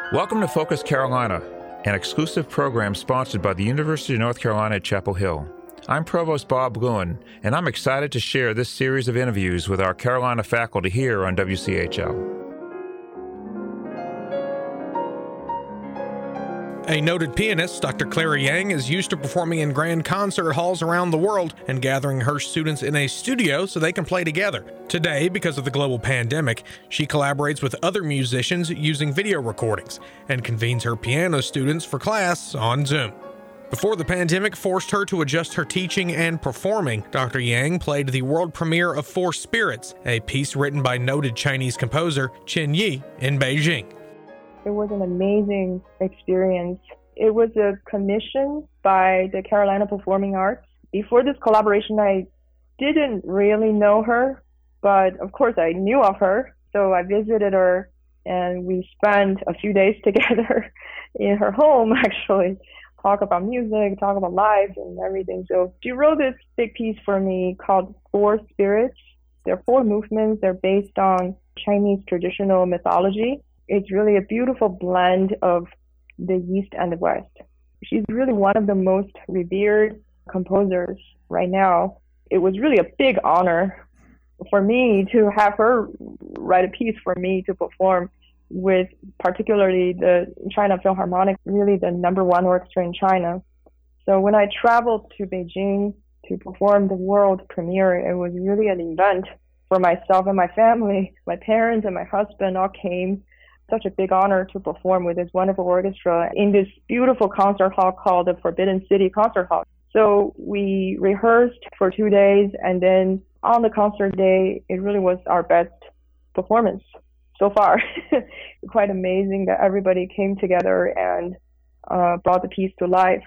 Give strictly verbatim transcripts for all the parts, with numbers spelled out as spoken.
Welcome to Focus Carolina, an exclusive program sponsored by the University of North Carolina at Chapel Hill. I'm Provost Bob Lewin, and I'm excited to share this series of interviews with our Carolina faculty here on W C H L. A noted pianist, Doctor Clara Yang, is used to performing in grand concert halls around the world and gathering her students in a studio so they can play together. Today, because of the global pandemic, she collaborates with other musicians using video recordings and convenes her piano students for class on Zoom. Before the pandemic forced her to adjust her teaching and performing, Doctor Yang played the world premiere of Four Spirits, a piece written by noted Chinese composer Chen Yi in Beijing. It was an amazing experience. It was a commission by the Carolina Performing Arts. Before this collaboration, I didn't really know her, but of course I knew of her. So I visited her and we spent a few days together in her home, actually, talk about music, talk about life and everything. So she wrote this big piece for me called Four Spirits. There are four movements. They're based on Chinese traditional mythology. It's really a beautiful blend of the East and the West. She's really one of the most revered composers right now. It was really a big honor for me to have her write a piece for me to perform with particularly the China Philharmonic, really the number one orchestra in China. So when I traveled to Beijing to perform the world premiere, it was really an event for myself and my family. My parents and my husband all came. Such a big honor to perform with this wonderful orchestra in this beautiful concert hall called the Forbidden City Concert Hall. So we rehearsed for two days, and then on the concert day, it really was our best performance so far. Quite amazing that everybody came together and uh, brought the piece to life.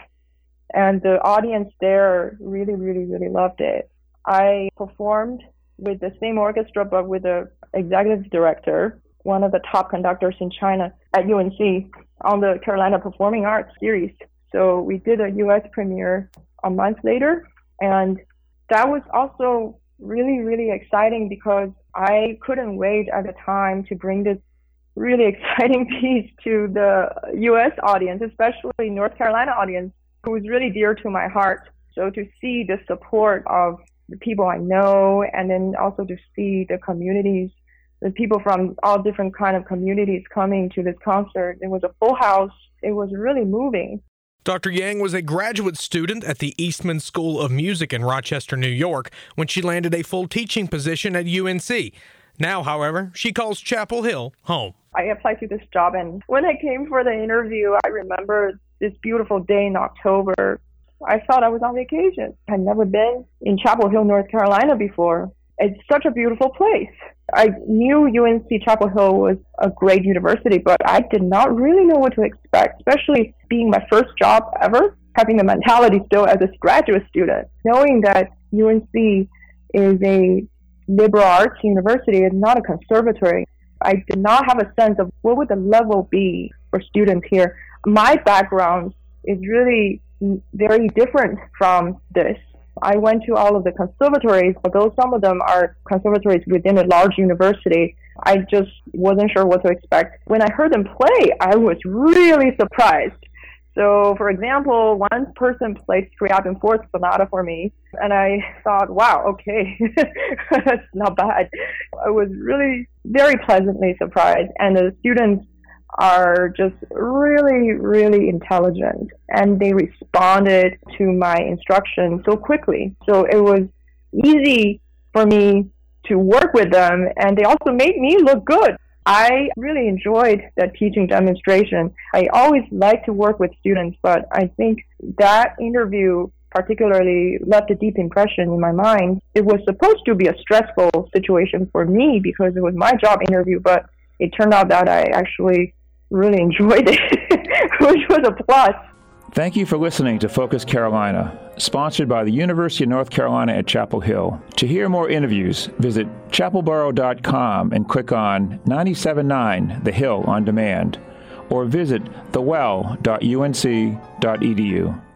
And the audience there really, really, really loved it. I performed with the same orchestra, but with the executive director, one of the top conductors in China at U N C on the Carolina Performing Arts series. So we did a U S premiere a month later, and that was also really, really exciting because I couldn't wait at the time to bring this really exciting piece to the U S audience, especially North Carolina audience, who is really dear to my heart. So to see the support of the people I know, and then also to see the communities, the people from all different kind of communities coming to this concert. It was a full house. It was really moving. Doctor Yang was a graduate student at the Eastman School of Music in Rochester, New York, when she landed a full teaching position at U N C. Now, however, she calls Chapel Hill home. I applied to this job, and when I came for the interview, I remember this beautiful day in October. I thought I was on vacation. I'd never been in Chapel Hill, North Carolina before. It's such a beautiful place. I knew U N C Chapel Hill was a great university, but I did not really know what to expect, especially being my first job ever, having the mentality still as a graduate student, knowing that U N C is a liberal arts university and not a conservatory. I did not have a sense of what would the level be for students here. My background is really very different from this. I went to all of the conservatories, although some of them are conservatories within a large university. I just wasn't sure what to expect. When I heard them play, I was really surprised. So, for example, one person played Scriabin Fourth Sonata for me, and I thought, wow, okay, that's not bad. I was really very pleasantly surprised, and the students are just really, really intelligent, and they responded to my instruction so quickly. So it was easy for me to work with them, and they also made me look good. I really enjoyed that teaching demonstration. I always like to work with students, but I think that interview particularly left a deep impression in my mind. It was supposed to be a stressful situation for me because it was my job interview, but it turned out that I actually really enjoyed it, which was a plus. Thank you for listening to Focus Carolina, sponsored by the University of North Carolina at Chapel Hill. To hear more interviews, visit chapel borough dot com and click on ninety-seven point nine The Hill on demand, or visit the well dot u n c dot e d u.